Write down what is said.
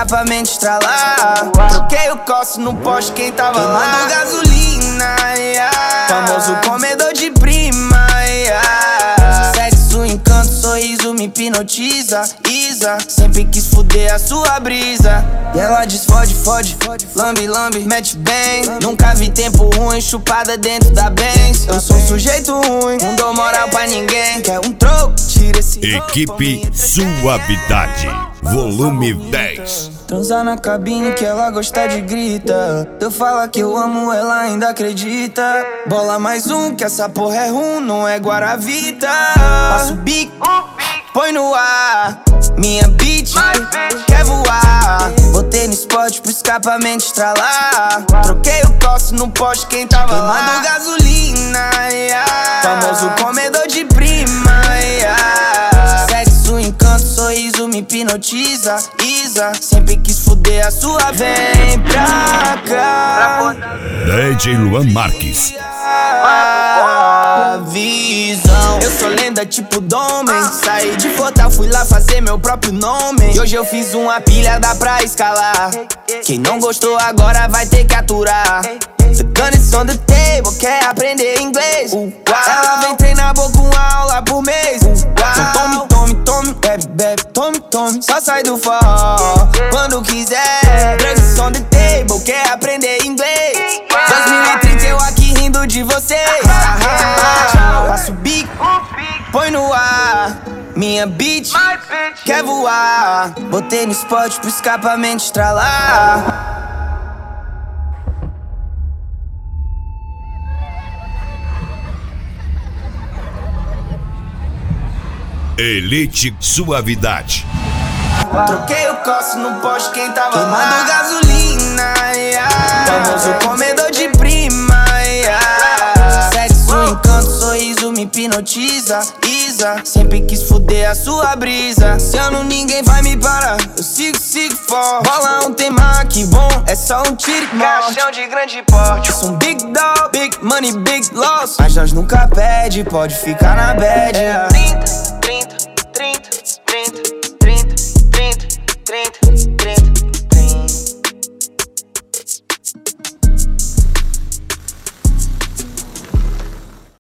escapamento estralar. Troquei o coço no poste, quem tava lá queimando gasolina, famoso comedor de prima, sexo, encanto, sorriso me hipnotiza. Isa, sempre quis fuder a sua brisa. E ela diz fode, fode, lambe, lambe, mete bem. Nunca vi tempo ruim, chupada dentro da Benz. Eu sou um sujeito ruim, não dou moral pra ninguém. Quer um troco? Tira esse Equipe Suavidade, volume 10. Transar na cabine que ela gosta de grita. Eu falo que eu amo, ela ainda acredita. Bola mais um, que essa porra é rum, não é Guaravita. Passa o bico, põe no ar. Minha bitch quer voar. Botei no spot pro escapamento estralar. Troquei o coço no poste, quem tava lá queimando gasolina, famoso comedor de prima, sexo, encanto, sorriso me hipnotiza. Isa, sempre quis fuder a sua, vem pra cá. DJ Luan Marques. Visão, eu sou lenda tipo Domen. Saí de Fortal, fui lá fazer meu próprio nome. E hoje eu fiz uma pilha, dá pra escalar. Quem não gostou agora vai ter que aturar. The gun is on the table, quer aprender inglês. Ela vem treinar boa com aula por mês. Então tome, tome, tome, bebe, bebe, tome, tome. Só sai do forró quando quiser. Drugs on the table, quer aprender inglês. 2030 eu aqui rindo de vocês. Passa o bico, põe no ar. Minha bitch quer voar. Botei no spot pro escapamento estralar. Elite Suavidade. Troquei o coço no poste, quem tava queimando gasolina, famoso comedor de prima, sexo, encanto, sorriso me hipnotiza. Isa, sempre quis fuder a sua brisa. Se eu não, ninguém vai me parar. Eu sigo, sigo forte. Bola um tema que bom, é só um tiro e morte. Caixão de grande porte. Eu sou um big dog, big money, big loss. Mas nós nunca perde, pode ficar na bad.